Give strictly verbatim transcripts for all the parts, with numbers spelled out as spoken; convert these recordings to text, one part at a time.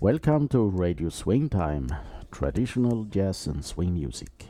Welcome to Radio Swing Time, traditional jazz and swing music.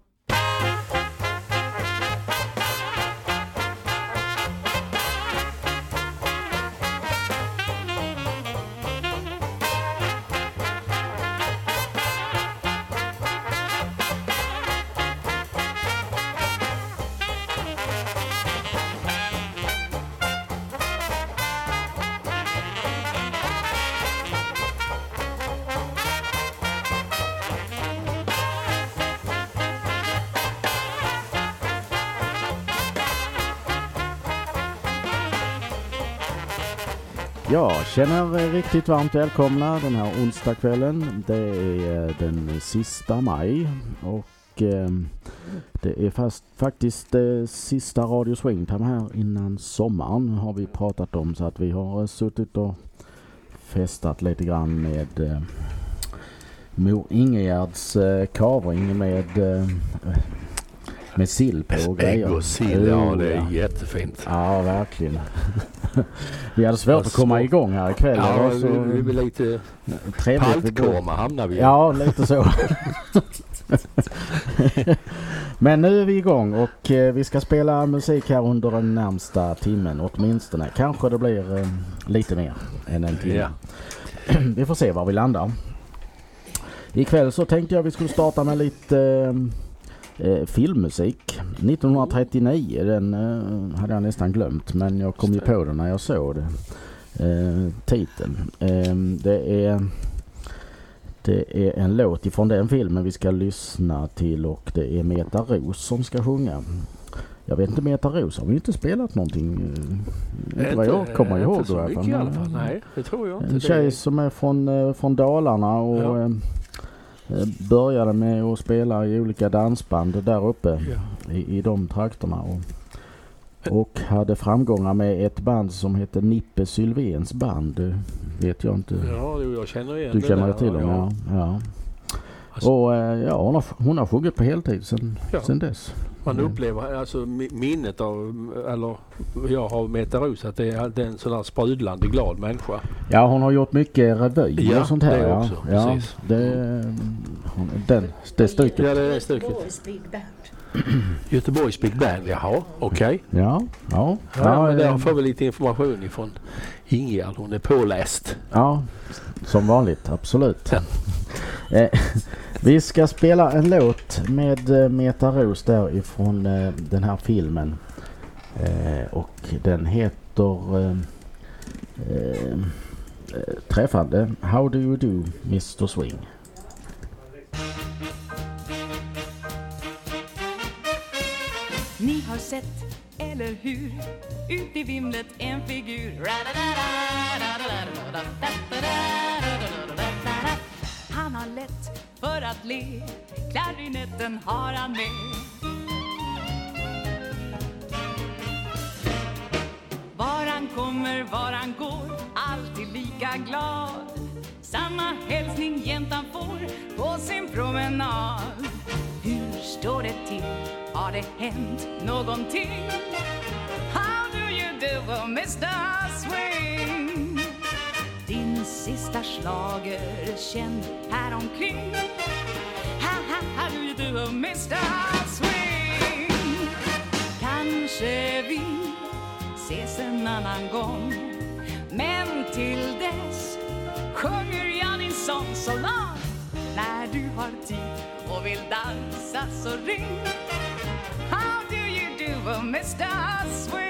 Ja, känner er riktigt varmt välkomna den här onsdagskvällen. Det är den sista maj och eh, det är fast, faktiskt det sista Radio Swing Time här innan sommaren har vi pratat om, så att vi har suttit och festat lite grann med eh, Mor Ingegärds eh, kavring med eh, med sill på och grejer. Ägg och sill, ja, det är jättefint. Ja, verkligen. Vi hade svårt att komma igång här ikväll. Ja, så vi blir lite paltkorma hamnar vi. Ja, lite så. Men nu är vi igång och eh, vi ska spela musik här under den närmsta timmen åtminstone. Kanske det blir eh, lite mer än en timme. Ja. Vi får se var vi landar. Ikväll så tänkte jag vi skulle starta med lite eh, Eh, filmmusik. nittonhundratrettionio, den eh, hade jag nästan glömt, men jag kom ju på den när jag såg det. Eh, titeln. Eh, det är det är en låt ifrån den filmen vi ska lyssna till, och det är Meta Ros som ska sjunga. Jag vet inte, Meta Ros har vi inte spelat någonting. Eh, inte vad jag kommer ihåg. Inte så mycket i alla fall. Nej, det tror jag inte. En tjej som är från, eh, från Dalarna och ja. eh, började med att spela i olika dansband där uppe ja. i, i de trakterna och, och hade framgångar med ett band som heter Nippe Sylvens band. Vet jag inte. Ja, jag känner igen du det. Du känner där, till dem, ja. ja. ja. Alltså, och ja, hon har, hon har sjungit på heltid sen, ja. sen dess. Man upplever alltså minnet av, eller jag har Meta Ros, att det är en sån där sprudlande glad människa. Ja, hon har gjort mycket revy ja, och sånt här. Det ja, också, ja. Precis. Det, hon, den, det stycket. Ja, det är stycket. Göteborgs Big Band. Göteborgs Big Band, jaha, okej. Okay. Ja, ja. Ja, ja, men där får vi lite information ifrån Ingegärd, hon är påläst. Ja, som vanligt, absolut. eh, vi ska spela en låt med eh, Meta Ros där ifrån eh, den här filmen. Eh, och den heter eh, eh, träffande How Do You Do mister Swing. Ni har sett, eller hur, ut i vimlet en figur. Han har lätt för att le, klarinetten har han med. Var han kommer, var han går, alltid lika glad. Samma hälsning jämt han får på sin promenad. Hur står det till? Har det hänt någonting? How do you do, mister Swing? Din sista slager känd här omkring. Ha, ha, how do you do, mister Swing? Kanske vi ses en annan gång, men till dess sjunger jag din sång så långt. När du har tid och vill dansa så ring. How do you do, mister Swing?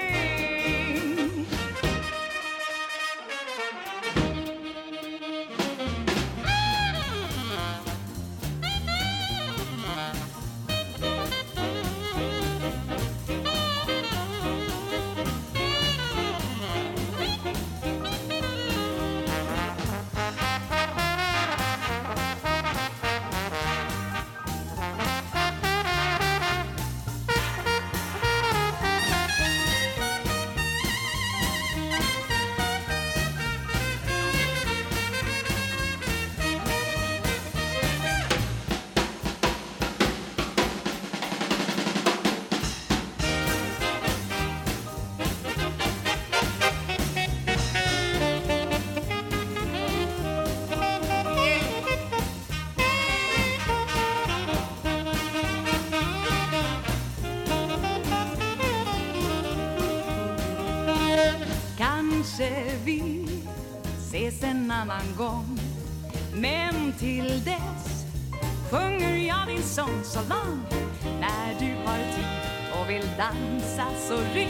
kanske vi ses en annan gång. Men till dess sjunger jag din sång så långt. När du har tid och vill dansa så ring.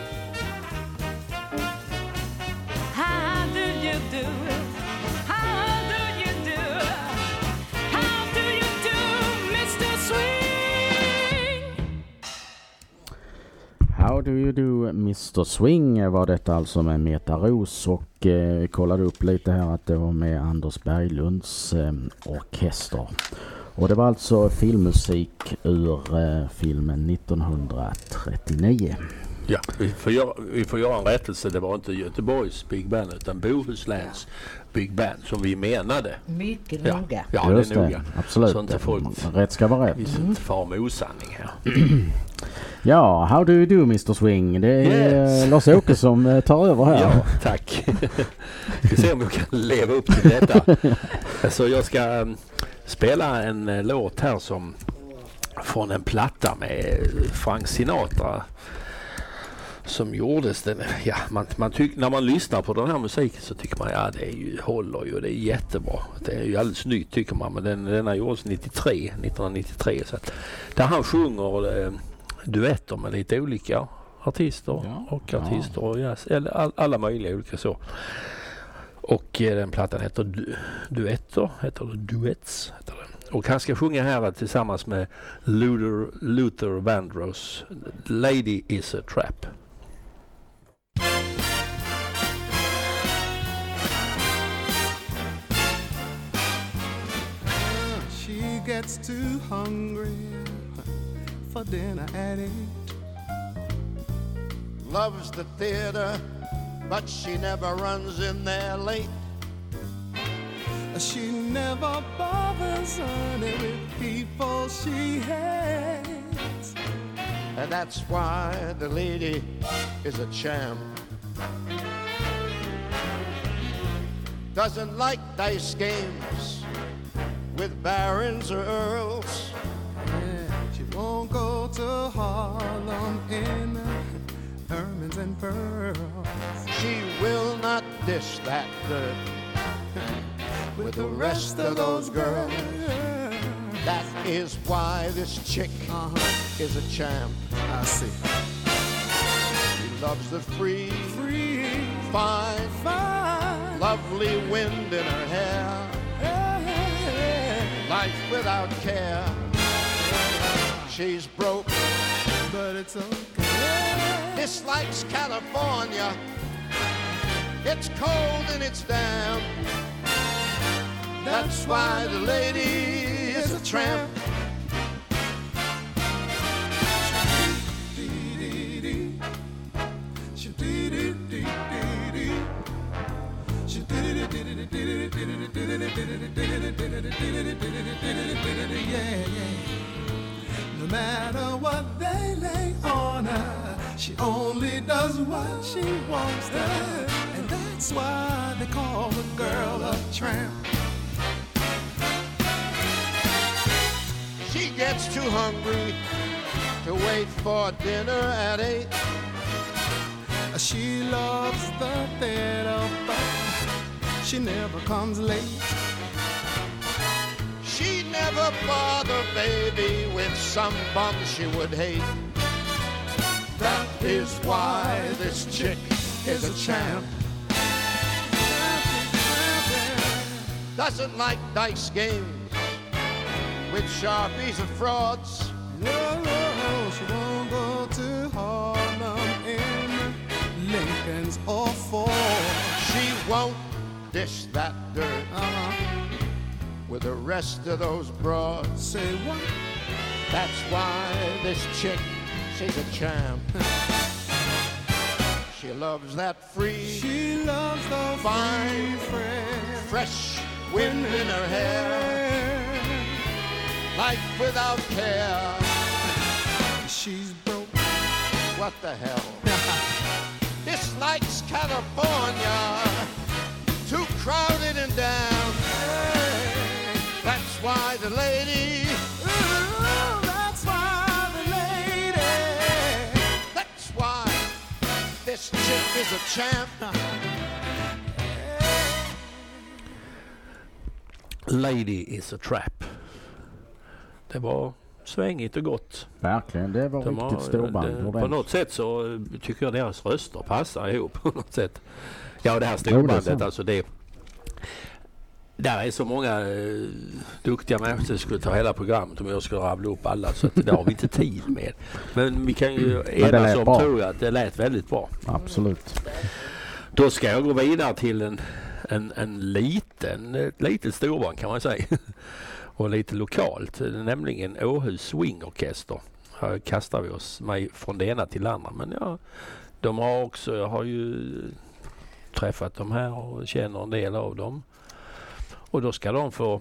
How do you do? How do you do? How do you do, mister Swing? How do you do, mister Swing var detta alltså med Meta Ros, och eh, kollade upp lite här att det var med Anders Berglunds eh, orkester. Och det var alltså filmmusik ur eh, filmen nittonhundratrettionio. Ja, vi får, göra, vi får göra en rättelse. Det var inte Göteborgs Big Band utan Bohusläns Big Band som vi menade. Mycket ja. noga. Ja, Just det är noga. Det, absolut. Så inte folk, rätt ska vara rätt. Vi ska inte fara med osanning här. Ja, how do you do, mister Swing? Det är Yes. Lars Åke som tar över här. Ja, tack. Ska se om jag kan leva upp till detta. Så jag ska um, spela en uh, låt här som från en platta med Frank Sinatra som gjordes. Den, ja, man, man tyck, när man lyssnar på den här musiken så tycker man ja det är ju, håller ju, det är jättebra. Det är ju alldeles nytt tycker man, men den, den har gjorts nittiotre, nittonhundranittiotre. Så att, där han sjunger eh, duetter med lite olika artister ja, och ja. artister och yes, eller all, alla möjliga olika så. Och eh, den plattan heter du, Duetter, heter det Duets heter den. Och han ska sjunga här tillsammans med Luther, Luther Vandross, Lady is a Trap. She gets too hungry for dinner at eight. Loves the theater, but she never runs in there late. She never bothers honey with people she hates. And that's why the lady is a champ. Doesn't like dice games with barons or earls. Yeah, she won't go to Harlem in ermines and pearls. She will not dish that dirt with the rest of those girls. That is why this chick uh-huh. is a champ. I see. She loves the free, Free, fine, fine, lovely wind in her hair. Life without care. She's broke, but it's okay. dislikes California. It's cold and it's damp. That's why the lady is a tramp. Yeah, yeah. No matter what they lay on her, she only does what she wants to. And that's why they call the girl a tramp. She gets too hungry to wait for dinner at eight. She loves the theater, but she never comes late. She'd never bother baby with some bum she would hate. That is why this chick is a champ. Doesn't like dice games with sharpies and frauds. No, no, she won't go to Harlem in Lincoln's or Ford. She won't dish that dirt Uh-huh. with the rest of those broads. Say what? That's why this chick, she's a champ. She loves that free, She loves the fine, fresh, fresh wind in her hair. Life without care. She's broke. What the hell? Dislikes California. Too crowded and damn. That's why the lady. Ooh, that's why the lady. That's why this chick is a champ. Lady is a trap. Det var svängigt och gott. Verkligen, det var De riktigt har, storband. det, på något sätt så tycker jag deras röster passar ihop på något sätt. Ja, det här storbandet, alltså det... Där är så många uh, duktiga människor som skulle ta hela programmet om jag skulle rabbla upp alla, så att det har vi inte tid med. Men vi kan ju enas om, tror jag, att det lät väldigt bra. Absolut. Då ska jag gå vidare till en, en, en liten, ett litet storband kan man säga. Och lite lokalt, nämligen Åhus Swingorkester. Här kastar vi oss mig från det ena till det andra. Men ja, de har också, jag har ju träffat dem här och känner en del av dem. Och då ska de få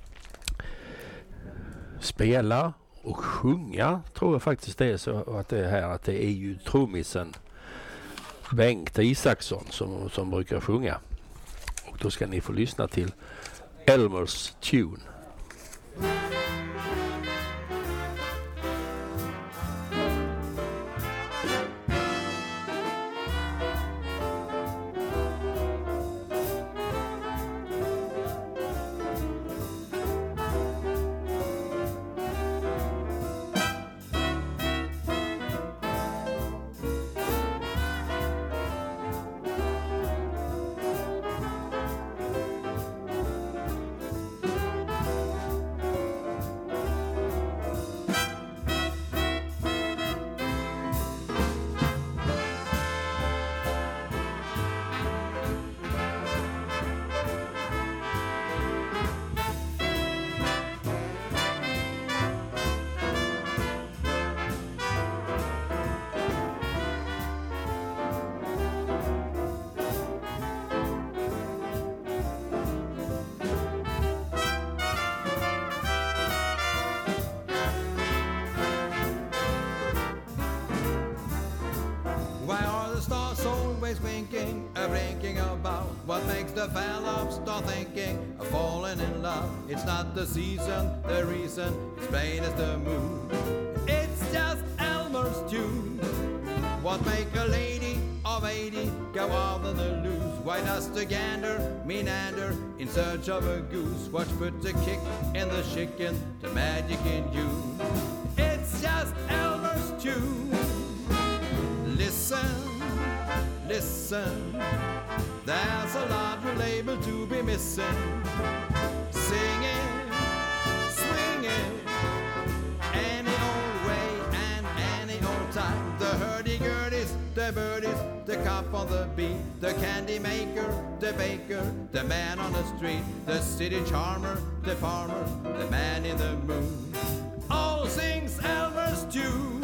spela och sjunga, tror jag faktiskt det är så att det är här, att det är ju trummisen Bengt Isaksson som, som brukar sjunga. Och då ska ni få lyssna till Elmer's Tune. Winking, a blinking about what makes the fella start thinking of falling in love. It's not the season, the reason, it's plain as the moon. It's just Elmer's tune. What make a lady of eighty go out on the loose? Why does the gander meander in search of a goose? Watch put the kick in the chicken, the magic in you. It's just Elmer's tune. Listen. Listen, there's a larger label to be missing. Sing it, swing it, any old way and any old time. The hurdy-gurdies, the birdies, the cop on the beat, the candy maker, the baker, the man on the street, the city charmer, the farmer, the man in the moon. All sings Elmer's tune.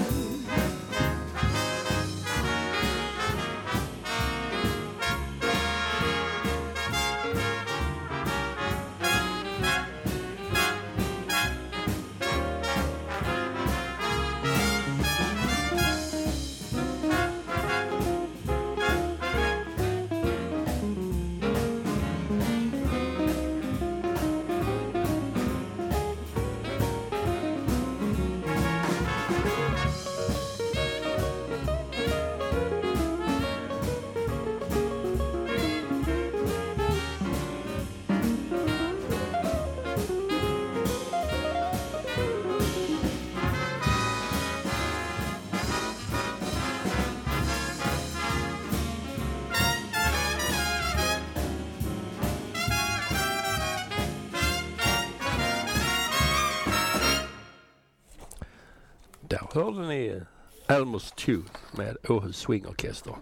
Hörde ni Elmer's Tune med Åhus Swingorkester.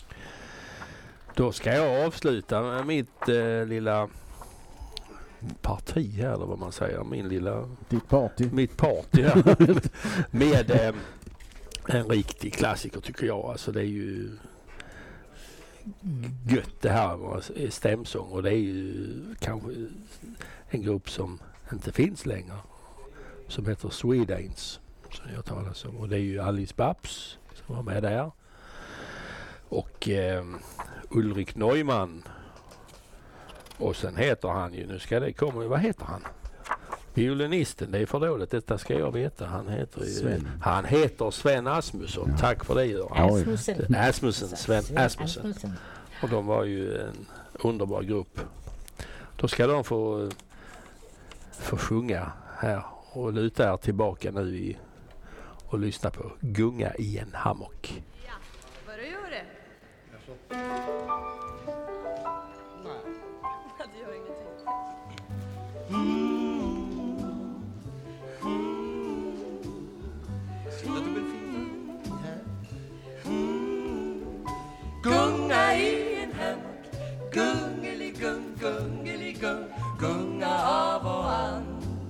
Då ska jag avsluta med mitt eh, lilla parti här, eller vad man säger. Min lilla... Ditt party. Mitt party här. med eh, en riktig klassiker tycker jag. Alltså det är ju gött det här med stämsång. Och det är ju kanske en grupp som inte finns längre. Som heter Swedanes. Som jag talas om. Och det är ju Alice Babs som var med där. Och eh, Ulrik Neumann. Och sen heter han ju, nu ska det komma, vad heter han? Violinisten, det är för dåligt, detta ska jag veta. Han heter ju, Sven. Han heter Sven Asmusson. Ja. Tack för det, Göran. Asmussen. Asmussen, Sven Asmussen. Och de var ju en underbar grupp. Då ska de få få sjunga här och luta er tillbaka nu i, och lyssna på Gunga i en hammock. Ja, börja göra det. Nej. Det gör ingenting. Gunga i en hammock, gungeligung, gungeligung, gunga av och an.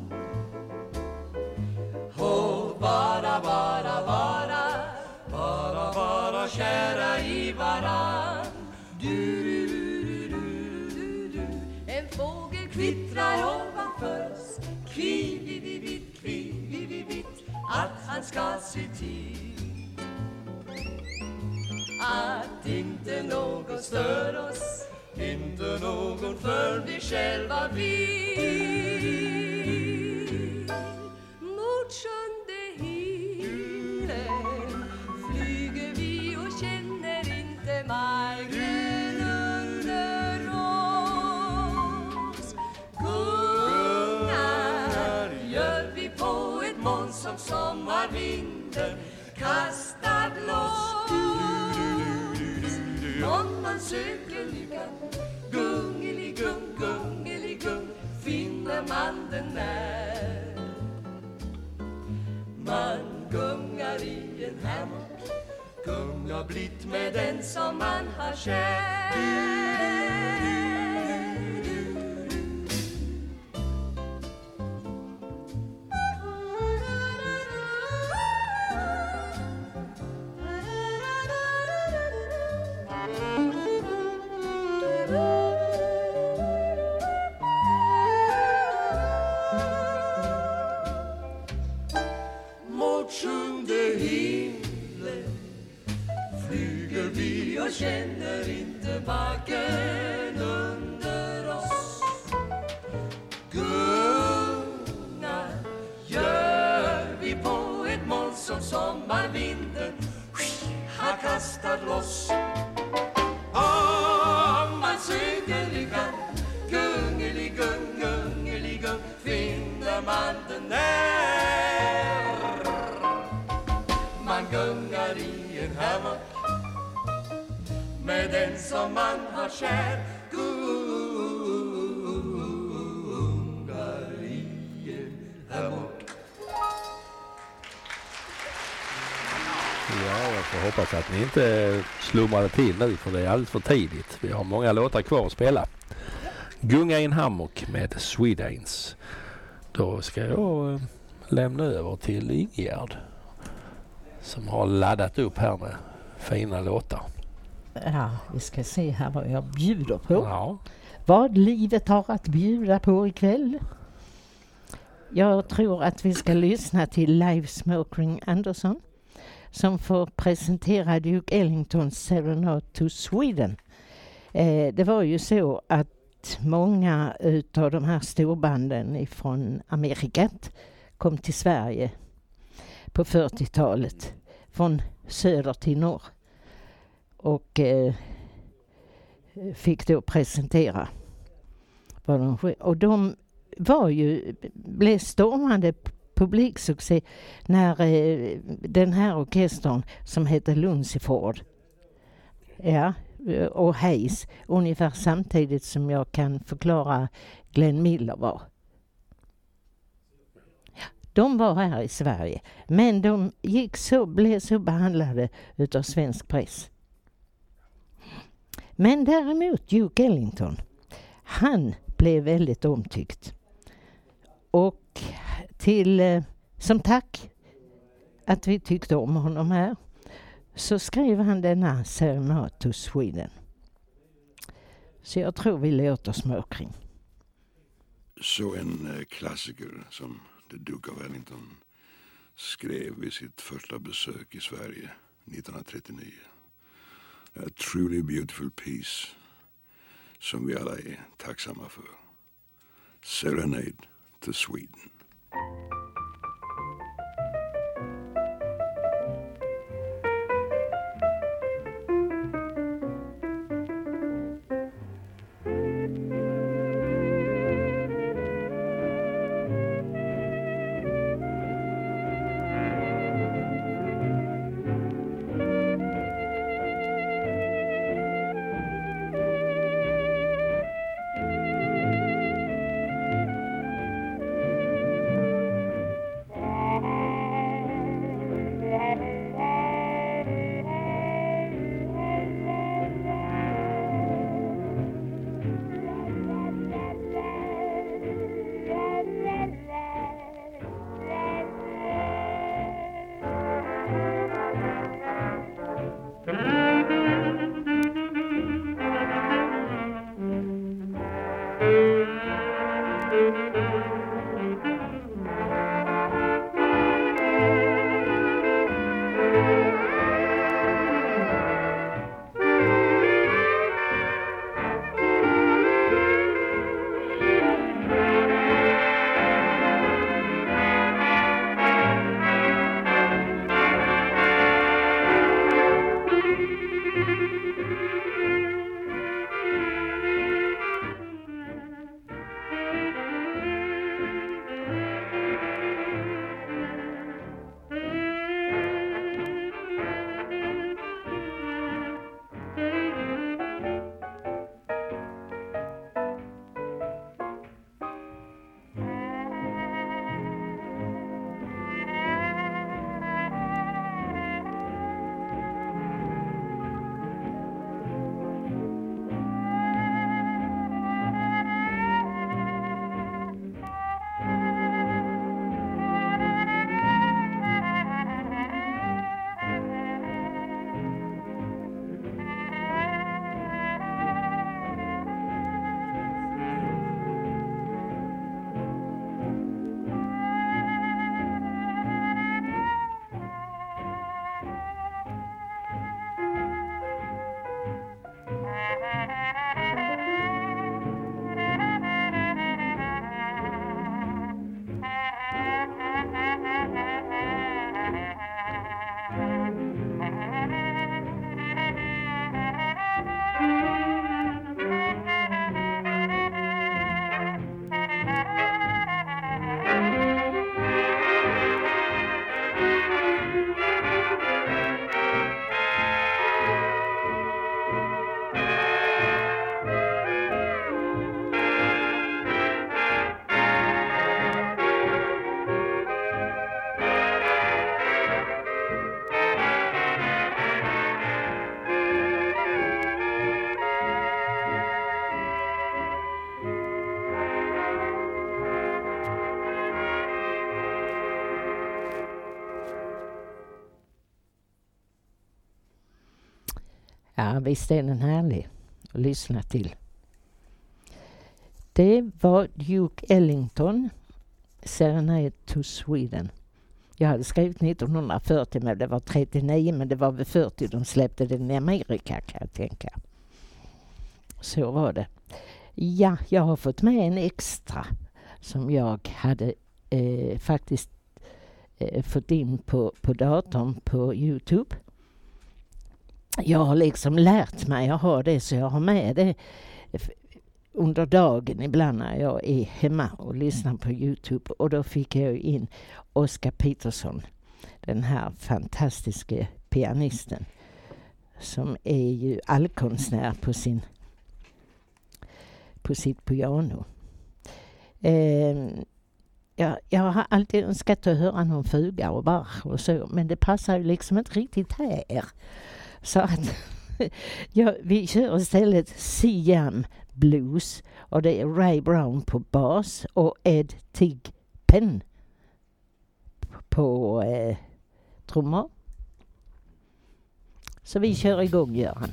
Och bara, bara, bara, bara, bara kära i varann. Du, du, du, du, du, du. En fågel kvittrar ovanför oss, kvivivivitt, kvivivivitt, att han ska se till att inte någon stör oss, inte någon för vi själva vill. Mot sjunde himlen flyger vi och känner inte marken under oss. Gungar gör vi på ett moln som sommarvinden kastar loss. Om man söker lyckan, gungeligung, gungeligung, finner man den när. Man gungar i en hammock, gungar blitt med den som man har kär. Känner inte backen under oss. Gungar gör vi på ett moln som sommarvinden har kastat loss. Om man söker lyckan, gungeligung, gungeligung, finner man den där. Man gungar i en hammock med den som man har kär, gungar i en hammock. Ja, jag får hoppas att ni inte slumrade till nu, för det är alldeles för tidigt. Vi har många låtar kvar att spela. Gunga i en hammock med Swedanes. Då ska jag lämna över till Ingegärd som har laddat upp här med fina låtar. Ja, vi ska se här vad jag bjuder på. Ja. Vad livet har att bjuda på ikväll. Jag tror att vi ska lyssna till Live Smoking Anderson som får presentera Duke Ellingtons Serenade to Sweden. Eh, det var ju så att många utav de här storbanden ifrån Amerikat kom till Sverige på fyrtiotalet från söder till norr. Och eh, fick då presentera vad de sk- och de var ju blev stormande publiksuccé när eh, den här orkestern som heter Lunciford, ja, och Hayes ungefär samtidigt som jag kan förklara Glenn Miller var. De var här i Sverige, men de gick så blev så behandlade utav svensk press. Men däremot Duke Ellington, han blev väldigt omtyckt. Och till, eh, som tack att vi tyckte om honom här, så skrev han denna Serenade to Sweden. Så jag tror vi låter småkring. Så en eh, klassiker som The Duke of Ellington skrev vid sitt första besök i Sverige nittonhundratrettionio. A truly beautiful piece som vi alla är tacksamma för. Serenade to Sweden. Ja, visst är den härlig att lyssna till. Det var Duke Ellington, Serenade to Sweden. Jag hade skrivit nittonhundrafyrtio, men det var trettionio, men det var väl fyrtio de släppte den i Amerika, kan jag tänka. Så var det. Ja, jag har fått med en extra som jag hade eh, faktiskt eh, fått in på, på datorn på YouTube. Jag har liksom lärt mig att ha det, så jag har med det under dagen ibland när jag är hemma och lyssnar på YouTube. Och då fick jag in Oscar Peterson, den här fantastiska pianisten som är ju allkonstnär på sin på sitt piano. Eh, ja, jag har alltid önskat att höra någon fuga och Bach och så, men det passar ju liksom inte riktigt här. Så att ja, vi kör istället Siam Blues, och det är Ray Brown på bas och Ed Thigpen på eh, trummor. Så vi kör igång, Göran.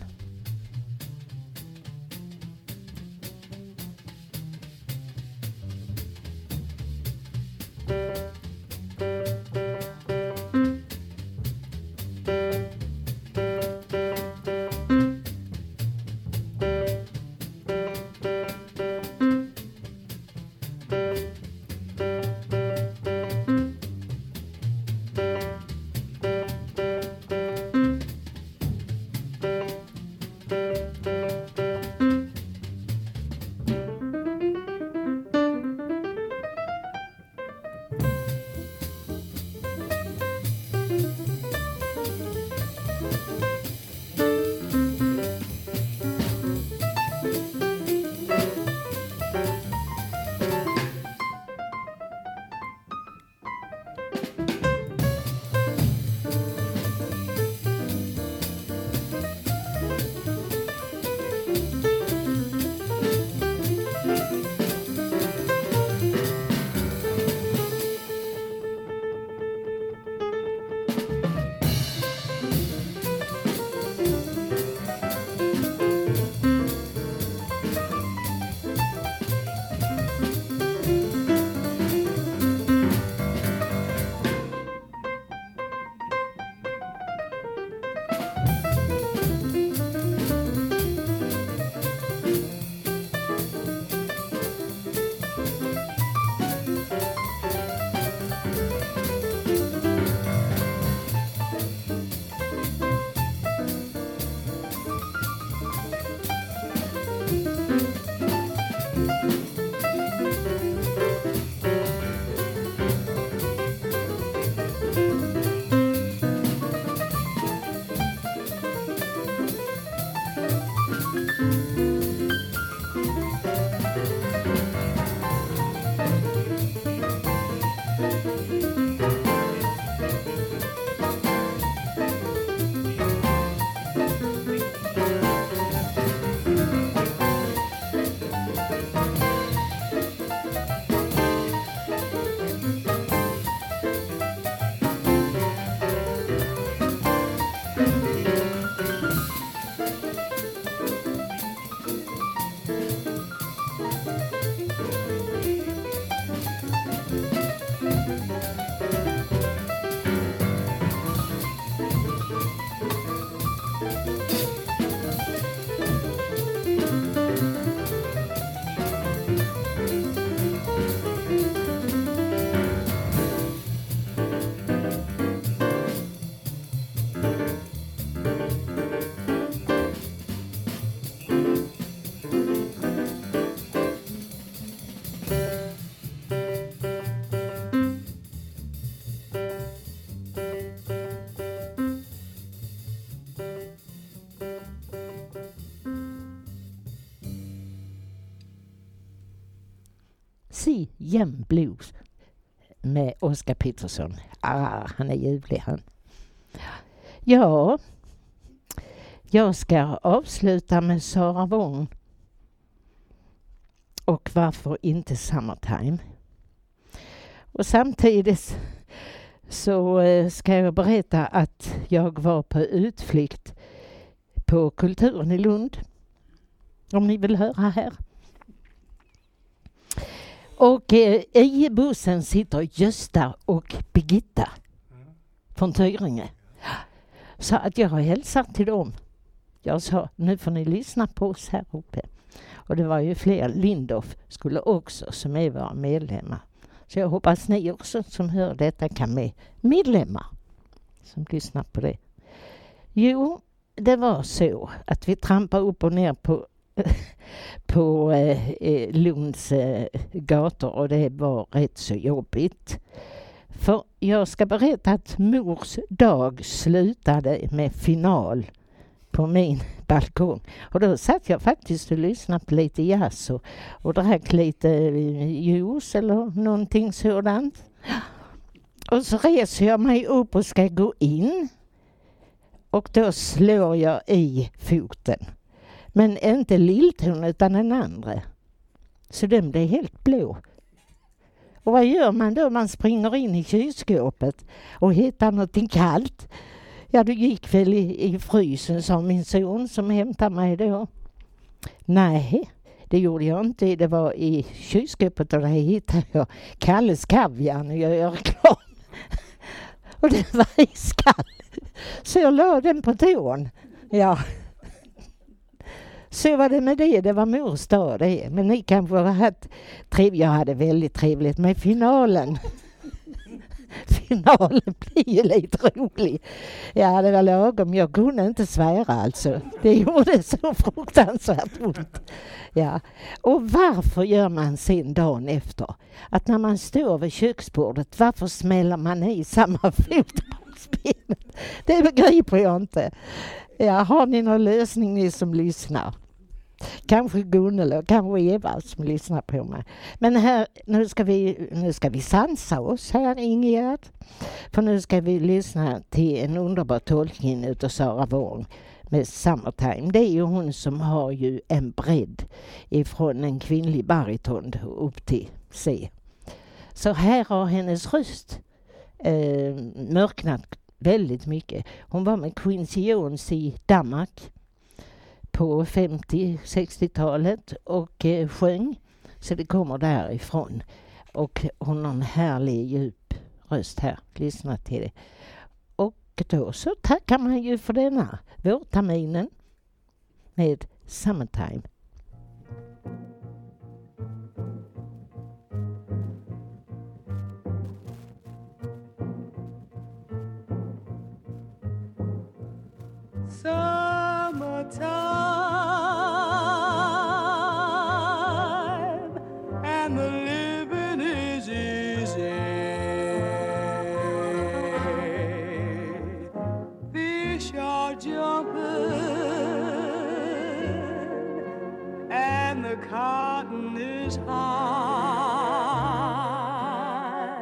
Tennessee Jam Blues med Oscar Peterson. Ah, han är ljuvlig han. Ja, jag ska avsluta med Sara Wång. Och varför inte Summertime? Och samtidigt så ska jag berätta att jag var på utflykt på Kulturen i Lund. Om ni vill höra här. Och eh, i bussen sitter Gösta och Birgitta från Tyringe. Så att jag hälsar till dem. Jag sa, nu får ni lyssna på oss här uppe. Och det var ju fler. Lindorff skulle också som är våra medlemmar. Så jag hoppas ni också som hör detta kan med medlemmar som lyssnar på det. Jo, det var så att vi trampade upp och ner på på eh, Lunds eh, gator och det var rätt så jobbigt. För jag ska berätta att mors dag slutade med final på min balkong. Och då satt jag faktiskt och lyssnade på lite jazz och, och drack lite juice eller någonting sådant. Och så reser jag mig upp och ska gå in. Och då slår jag i foten. Men inte lilltån utan den andra. Så den blev helt blå. Och vad gör man då? Man springer in i kylskåpet och hittar någonting kallt. Ja, du gick väl i, i frysen, sa min son som hämtade mig då. Nej, det gjorde jag inte. Det var i kylskåpet och där hittade jag Kalles kaviar när jag gör reklam. Och det var iskall. Så jag la den på tån. Ja. Så var det med det. Det var mors dag det. Men ni kanske har haft trevligt. Jag hade väldigt trevligt med finalen. Finalen blir ju lite rolig. Ja, det var lagom. Jag kunde inte svära alltså. Det gjorde så fruktansvärt ont. Ja. Och varför gör man sen dagen efter? Att när man står vid köksbordet, varför smäller man i samma fot på spelet? Det begriper jag inte. Ja, har ni någon lösning ni som lyssnar? Kanske Gunnel och kanske Eva som lyssnar på mig. Men här, nu ska vi, nu ska vi sansa oss här, Ingegerd. För nu ska vi lyssna till en underbar tolkning utav Sara Wång med Summertime. Det är ju hon som har ju en bredd ifrån en kvinnlig bariton upp till C. Så här har hennes röst eh, mörknat väldigt mycket. Hon var med Quincy Jones i Danmark på femtio-sextiotalet och eh, sjöng. Så det kommer därifrån. Och hon har en härlig djup röst här. Lyssna till det. Och då så tackar man ju för denna vårterminen med Summertime. Summertime and the living is easy. Fish are jumping and the cotton is high.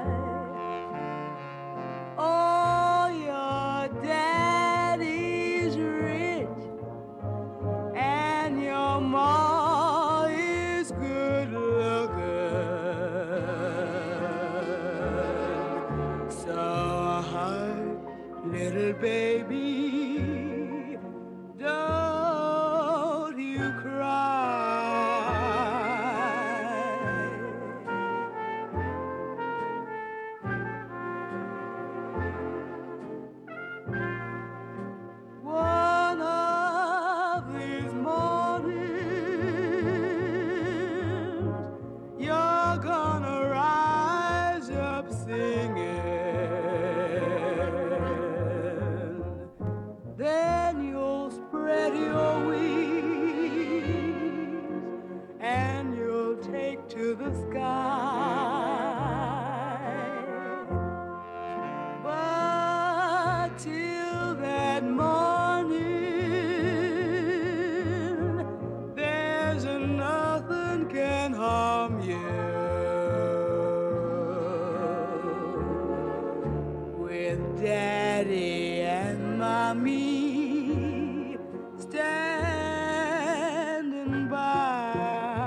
Oh, your daddy's rich and your ma is good looking. So hi, little baby, don't you cry. One of these mornings you're gonna rise up singing. with Daddy and Mommy standing by.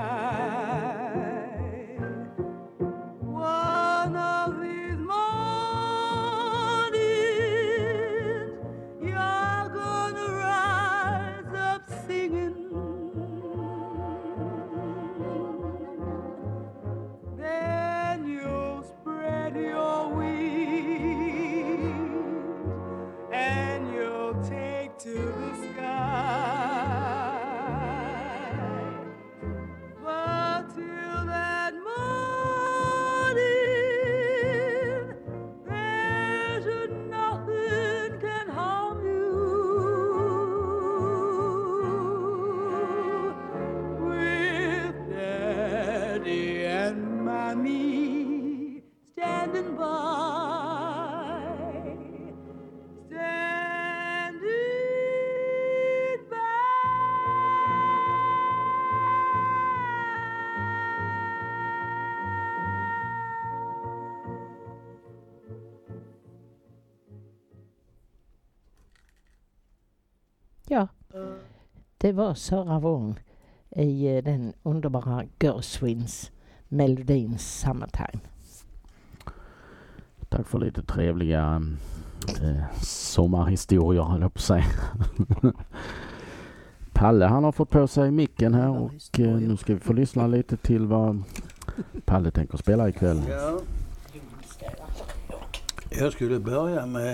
One of these mornings, you're gonna rise up singing. Then you'll spread your wings and you'll take to the sky. But till that morning, there's nothing can harm you. With Daddy and Mommy standing by, standing by. Ja, det var Sara Wång i eh, den underbara Gershwins melodin Summertime. Tack för lite trevliga eh, sommarhistorier, höll jag på att säga. Palle, han har fått på sig micken här och eh, nu ska vi få lyssna lite till vad Palle tänker spela ikväll. Ja. Jag skulle börja med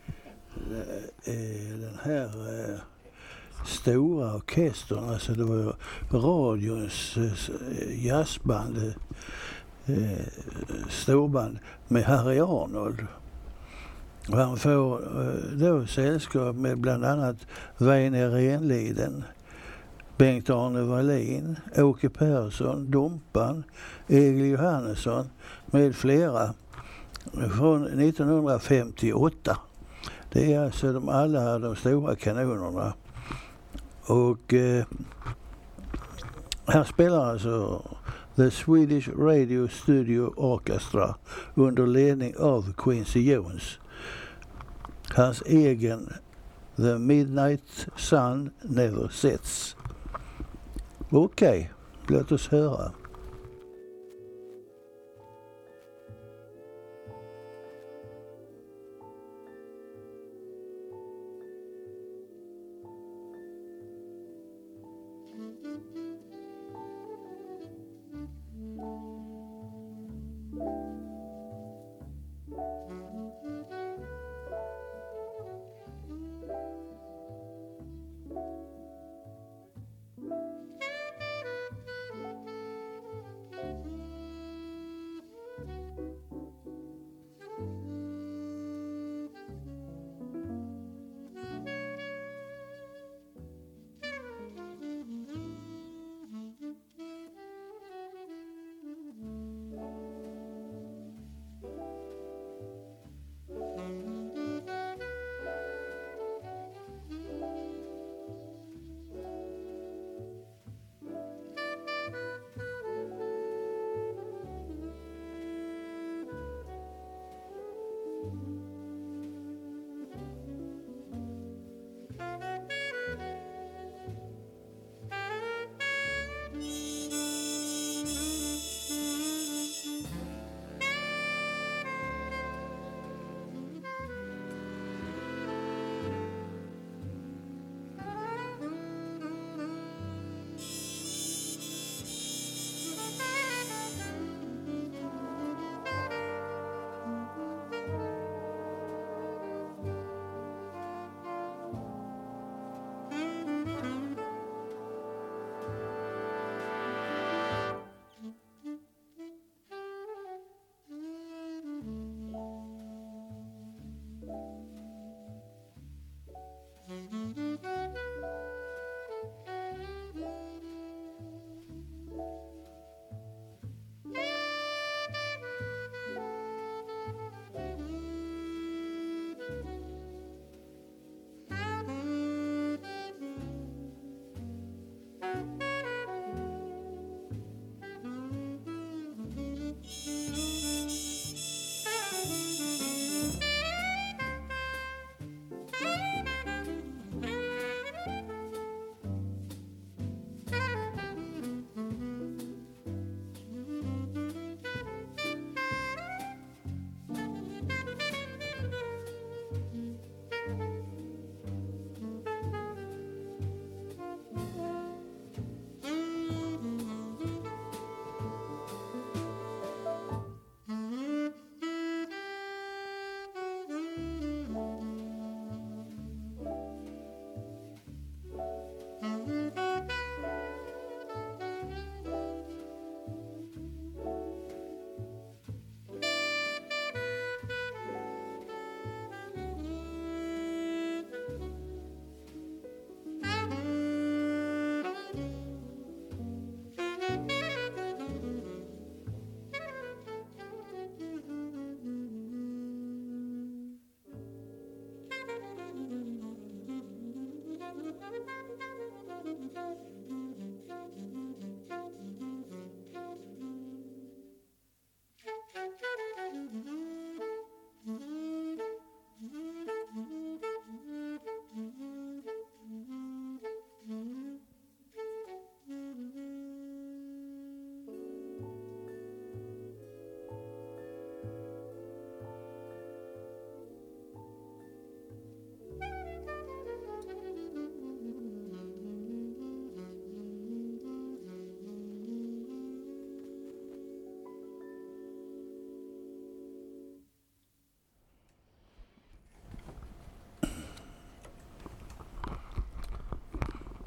eh, den här eh, stora orkestern. Alltså det var radions eh, jazzband, eh, storband med Harry Arnold. Och han får eh, då sällskap med bland annat Väinö Renliden, Bengt-Arne Wallin, Åke Persson, Dompan, Egil Johannesson med flera från nittonhundrafemtioåtta. Det är alltså de alla de stora kanonerna. Och eh, här spelar alltså The Swedish Radio Studio Orchestra under ledning av Quincy Jones. Hans egen The Midnight Sun Never Sets. Okej, okay, låt oss höra.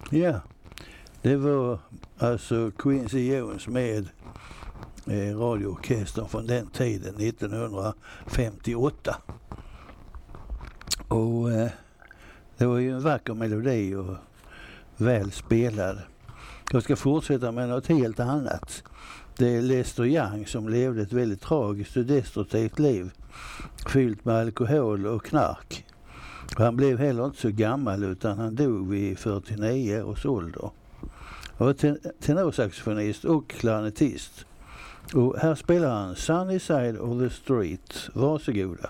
Ja, det var alltså Quincy Jones med eh, radioorkestern från den tiden, nittonhundrafemtioåtta. Och eh, det var ju en vacker melodi och väl spelad. Jag ska fortsätta med något helt annat. Det är Lester Young som levde ett väldigt tragiskt och destruktivt liv, fyllt med alkohol och knark. Han blev heller inte så gammal, utan han dog vid fyrtionio års ålder. Han var ten- tenorsaxofonist och klarinettist. Och här spelar han Sunny Side of the Street. Varsågoda.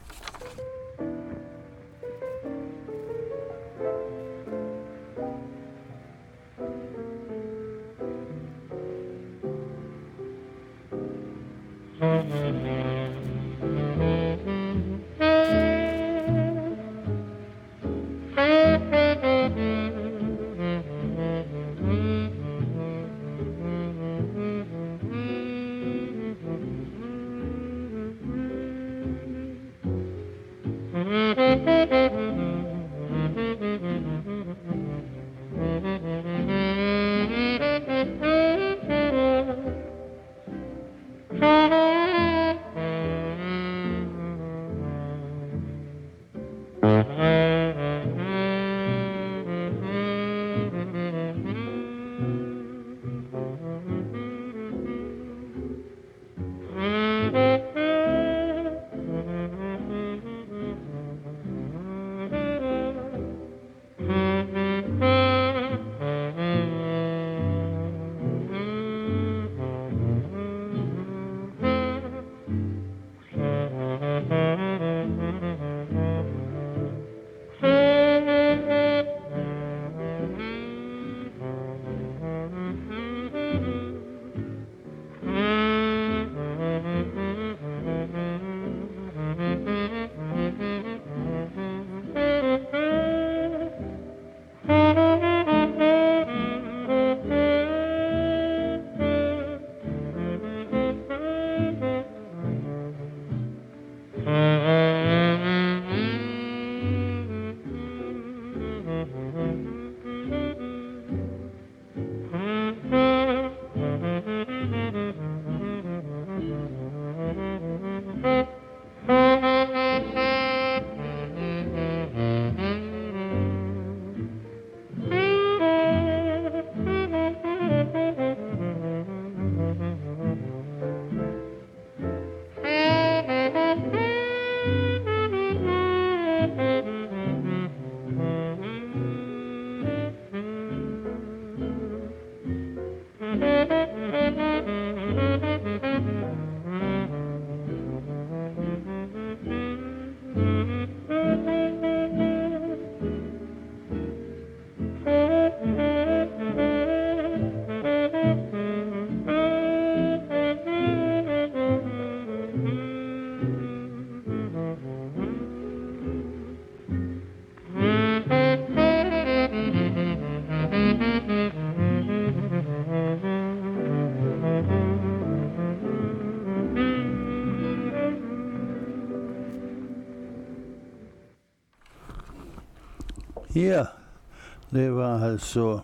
Ja, det var alltså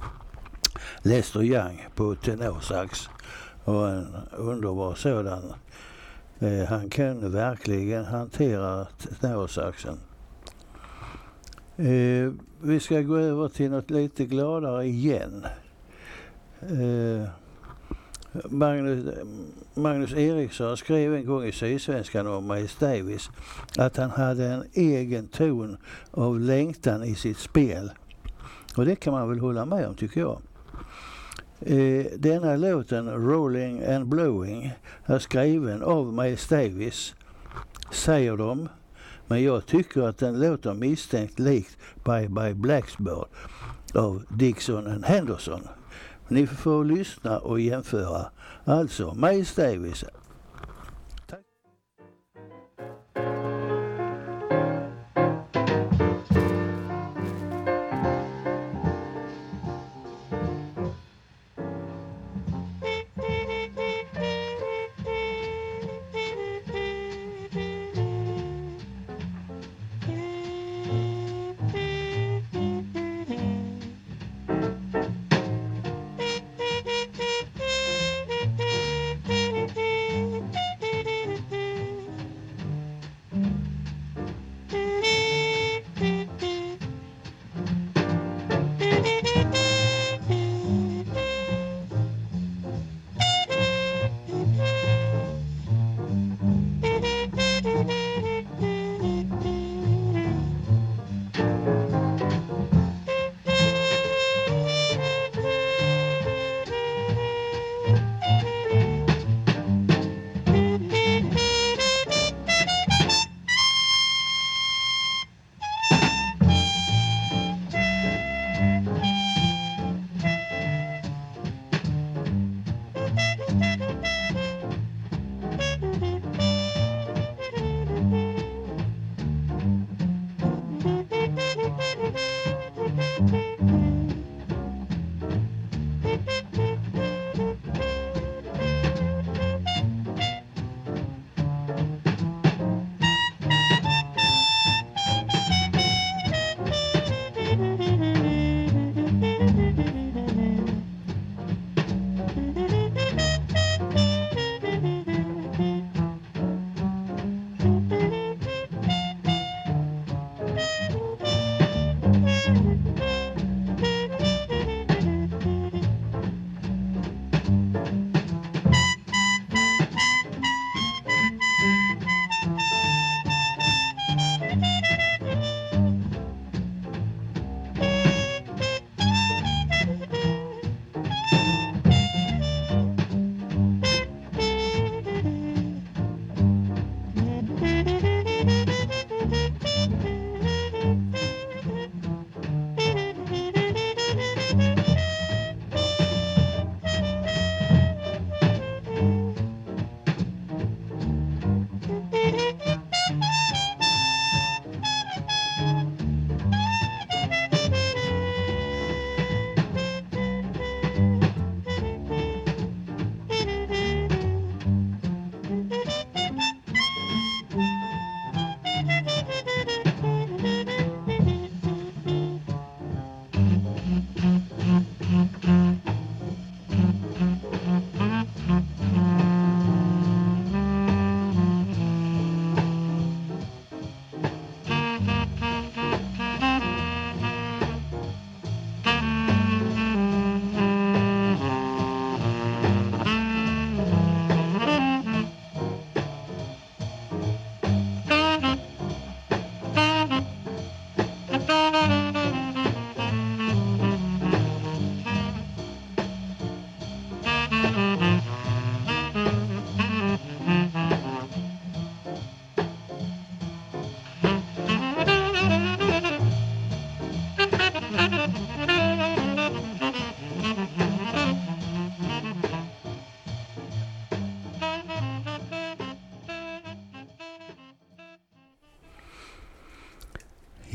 Lester Young på tenorsax, och en underbar sådan. Eh, han kunde verkligen hantera tenorsaxen. Eh, vi ska gå över till något lite gladare igen. Eh, Magnus, Magnus Eriksson skrev en gång i Sydsvenskan om Miles Davis att han hade en egen ton av längtan i sitt spel. Och det kan man väl hålla med om, tycker jag. Eh, denna låten, Rolling and Blowing, är skriven av Miles Davis, säger de. Men jag tycker att den låter misstänkt likt Bye Bye Blacksburg av Dixon and Henderson. Ni får lyssna och jämföra. Alltså, Miles Davis. Tack.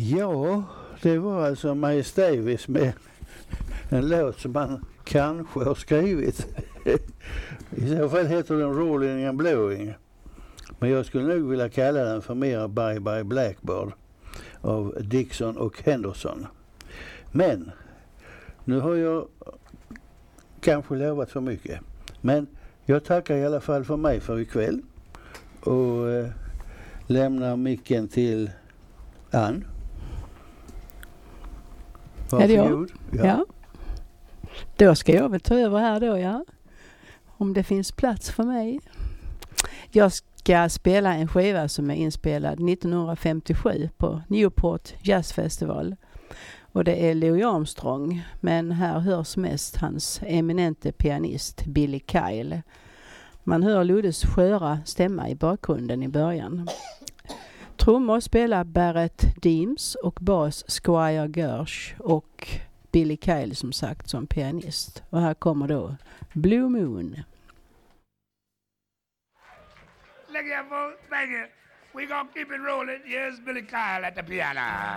Ja, det var alltså Miles Davis med en låt som han kanske har skrivit. I så fall heter den Rolling and Blowing. Men jag skulle nog vilja kalla den för mer Bye Bye Blackbird av Dixon och Henderson. Men nu har jag kanske lovat för mycket. Men jag tackar i alla fall för mig för ikväll. Och eh, lämnar micken till Ann. Varsågod. Ja. ja. Då ska jag väl ta över här då, ja. Om det finns plats för mig. Jag ska spela en skiva som är inspelad nittonhundrafemtiosju på Newport Jazz Festival. Och det är Louis Armstrong, men här hörs mest hans eminente pianist Billy Kyle. Man hör Luddes sköra stämma i bakgrunden i början. Trummor spelar Barrett Deems och bas Squire Gersh och Billy Kyle som sagt som pianist. Och här kommer då Blue Moon. Look here, folks. Thank you. We're gonna keep it rolling. Here's Billy Kyle at the piano.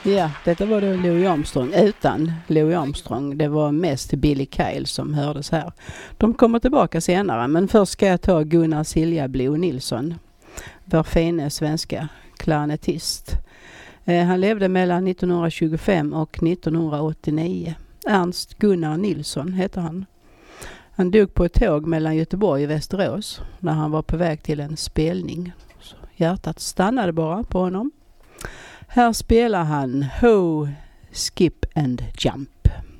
Ja, detta var då Louis Armstrong utan Louis Armstrong. Det var mest Billy Kyle som hördes här. De kommer tillbaka senare, men först ska jag ta Gunnar Silja Blo Nilsson, vår fine svenska klarinettist. Eh, han levde mellan nittonhundratjugofem och nittonhundraåttionio. Ernst Gunnar Nilsson heter han. Han dog på ett tåg mellan Göteborg och Västerås när han var på väg till en spelning. Så hjärtat stannade bara på honom. Här spelar han Ho, Skip and Jump.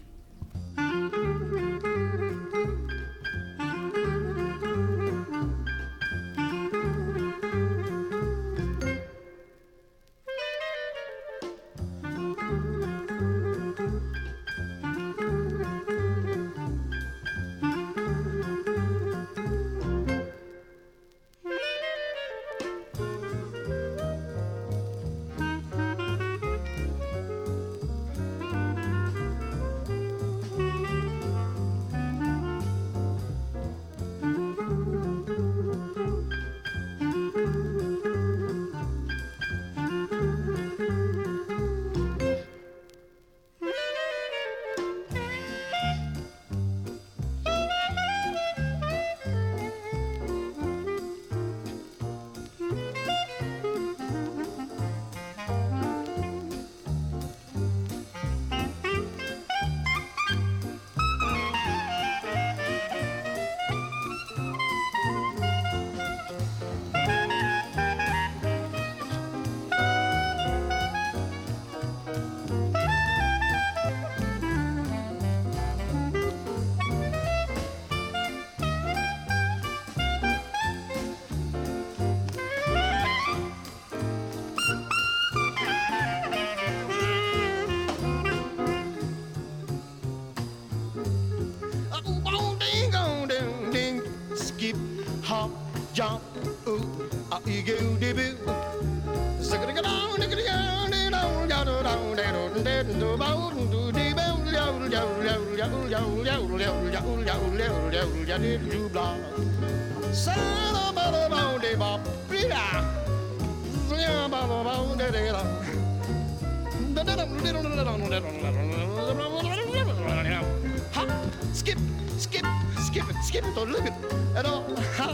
Jump, ooh, ah, you go, de boo. Suck it down, nigga, down, down, down, down, down, down, do bow, do de bow, yow, yow, yow, yow, yow, yow, yow, yow, yow, yow, yow, yow, de do blah. Son of a bow, de bop, blah. Yeah, bow, bow, de de da. Hop, skip, skip, skip it, skip it, don't look it at all. Ha.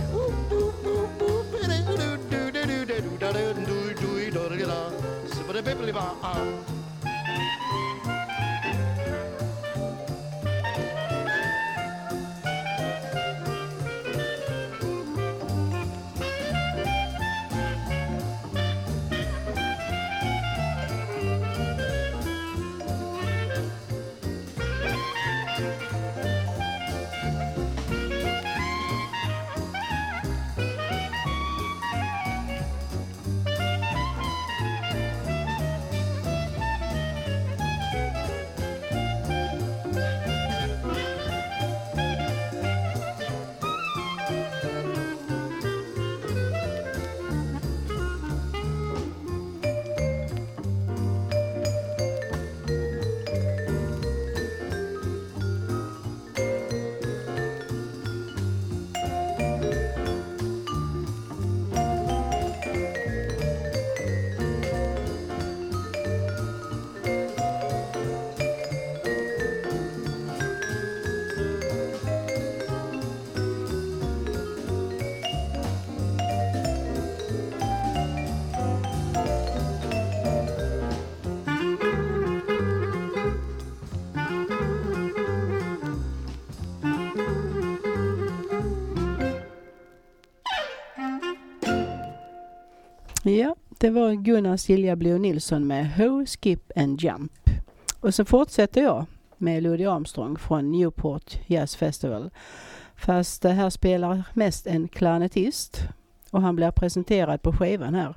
Ja, det var Gunnar Silja Blo Nilsson med Ho, Skip and Jump. Och så fortsätter jag med Louis Armstrong från Newport Jazz Festival. Fast det här spelar mest en klarinettist och han blir presenterad på skivan här.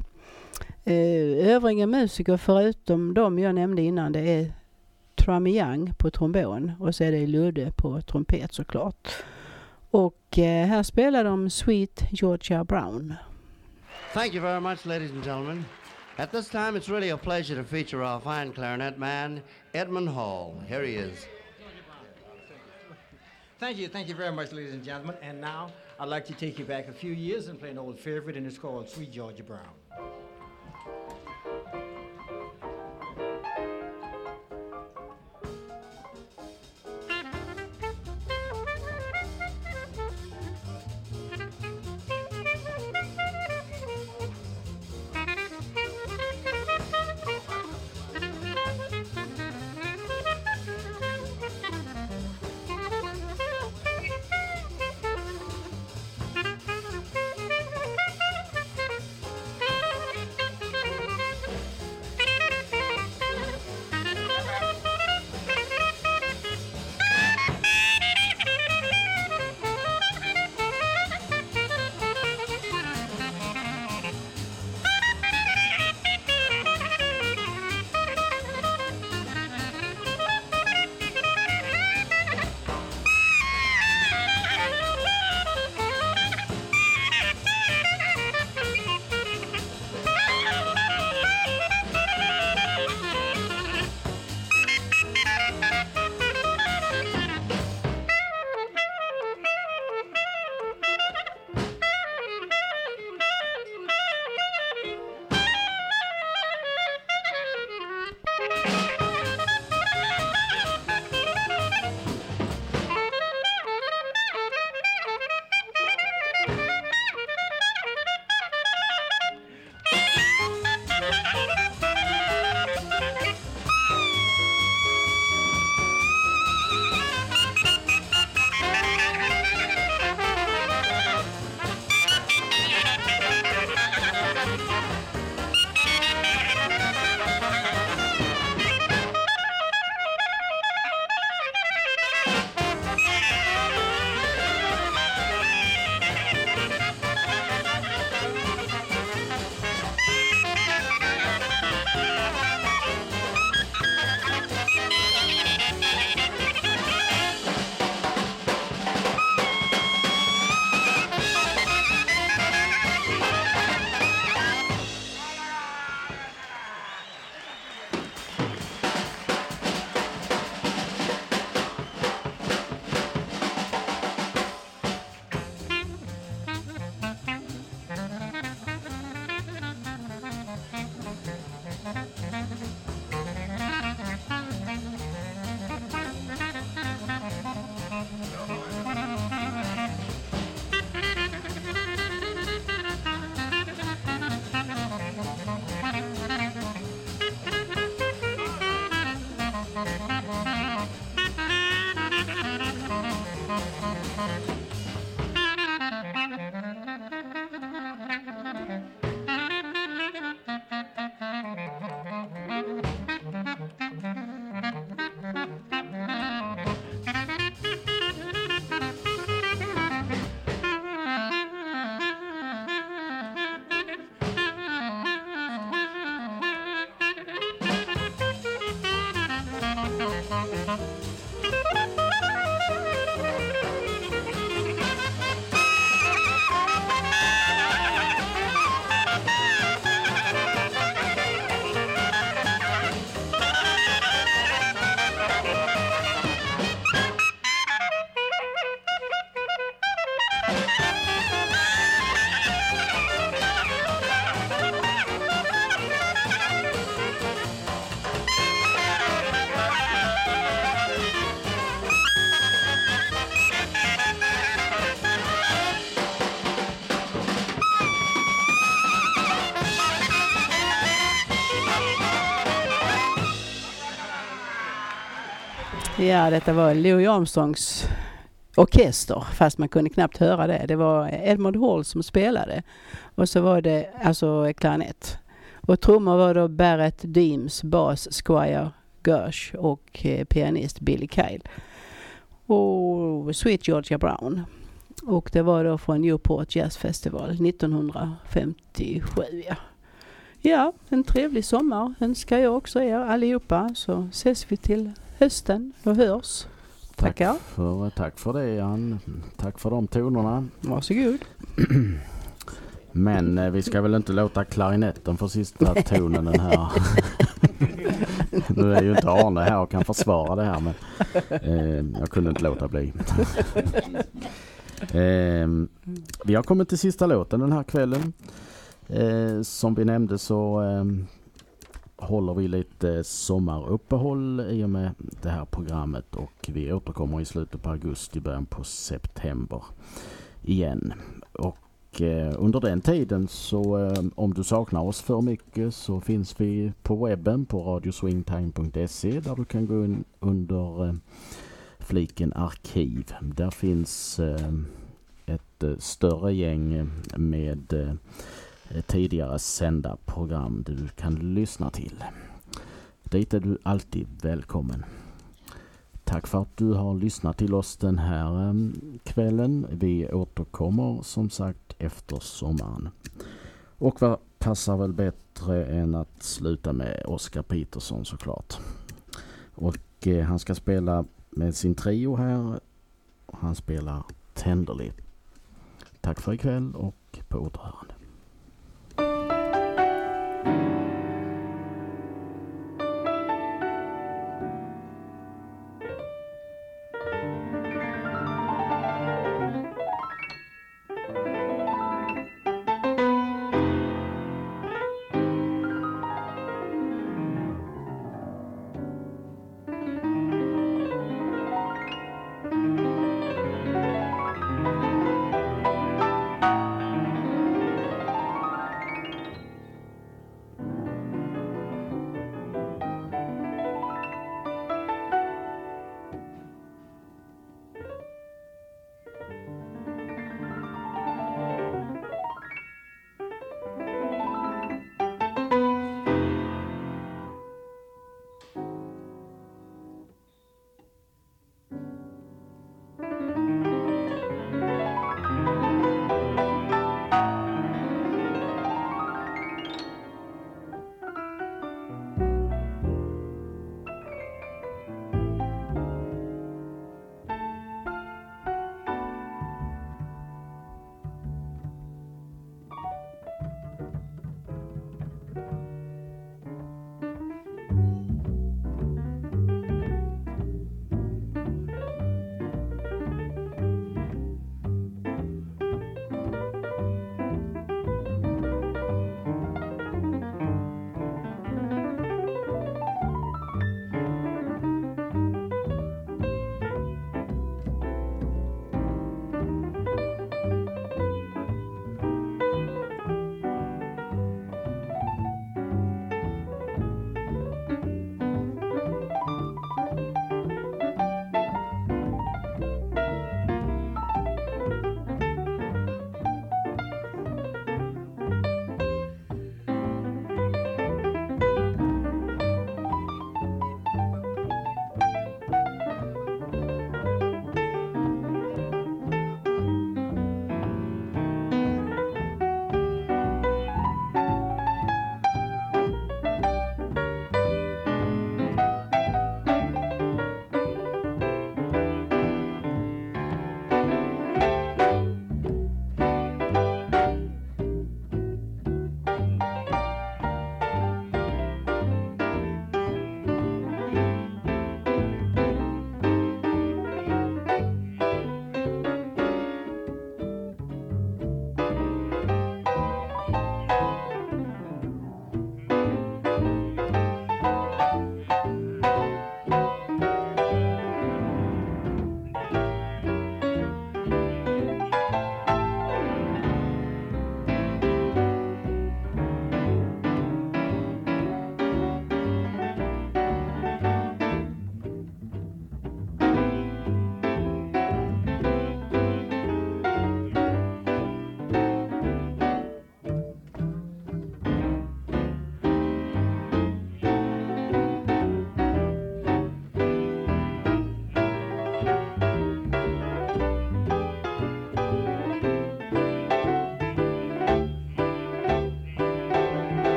Övriga musiker förutom de jag nämnde innan, det är Trummy Young på trombon och så är det Ludde på trumpet såklart. Och här spelar de Sweet Georgia Brown. Thank you very much, ladies and gentlemen. At this time, it's really a pleasure to feature our fine clarinet man, Edmund Hall. Here he is. Thank you, thank you very much, ladies and gentlemen. And now, I'd like to take you back a few years and play an old favorite, and it's called Sweet Georgia Brown. Ja, detta var Louis Armstrongs orkester, fast man kunde knappt höra det. Det var Edmund Hall som spelade. Och så var det alltså klarinett. Och trummor var då Barrett Deems, bas Squire Gersh och eh, pianist Billy Kyle. Och Sweet Georgia Brown. Och det var då från Newport Jazz Festival nittonhundrafemtiosju. Ja. Ja, en trevlig sommar önskar jag också er allihopa, så ses vi till hösten och hörs. Tackar. Tack för, tack för det, Jan. Tack för de tonerna. Varsågod. Men eh, vi ska väl inte låta klarinetten få sista tonen den här. Nu är ju inte Arne här och kan försvara det här, men eh, jag kunde inte låta bli. eh, vi har kommit till sista låten den här kvällen. Eh, som vi nämnde så eh, håller vi lite sommaruppehåll i och med det här programmet, och vi återkommer i slutet på augusti, början på september igen. Och eh, under den tiden så eh, om du saknar oss för mycket så finns vi på webben på radioswingtime punkt se, där du kan gå in under eh, fliken arkiv. Där finns eh, ett eh, större gäng med eh, tidigare sända program du kan lyssna till. Dit är du alltid välkommen. Tack för att du har lyssnat till oss den här um, kvällen. Vi återkommer som sagt efter sommaren. Och vad passar väl bättre än att sluta med Oscar Peterson såklart. Och eh, han ska spela med sin trio här. Han spelar Tenderly. Tack för ikväll och på återhörande.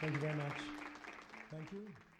Thank you very much. Thank you.